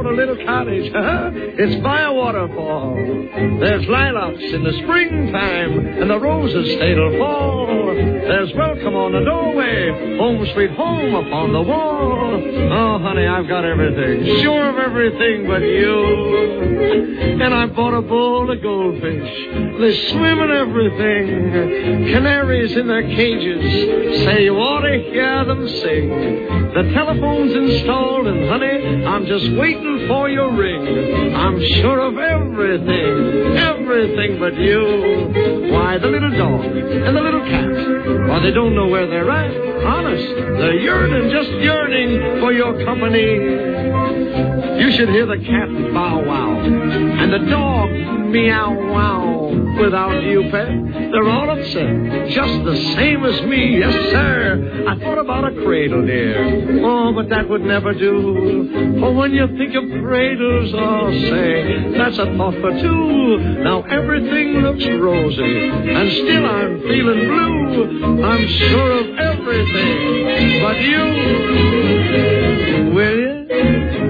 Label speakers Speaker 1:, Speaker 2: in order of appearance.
Speaker 1: a little cottage. It's by a waterfall. There's lilacs in the springtime, and the roses stay till fall. There's welcome on the doorway, home sweet home upon the wall. Oh, honey, I've got everything, sure of everything but you. And I bought a bowl of goldfish. They swim in everything. Canaries in their cages say you ought to hear them sing. The telephone's installed, and honey, I'm just waiting for your ring. I'm sure of everything but you. Why, the little dog and the little cat, well, they don't know where they're at. Honest, they're yearning, just yearning for your company. You should hear the cat bow wow and the dog meow wow. Without you, pet, they're all upset, just the same as me. Yes, sir. I thought about a cradle, dear. Oh, but that would never do. For when you think of cradles, oh, say, that's a thought for two. Now everything looks rosy, and still I'm feeling blue. I'm sure of everything but you. Will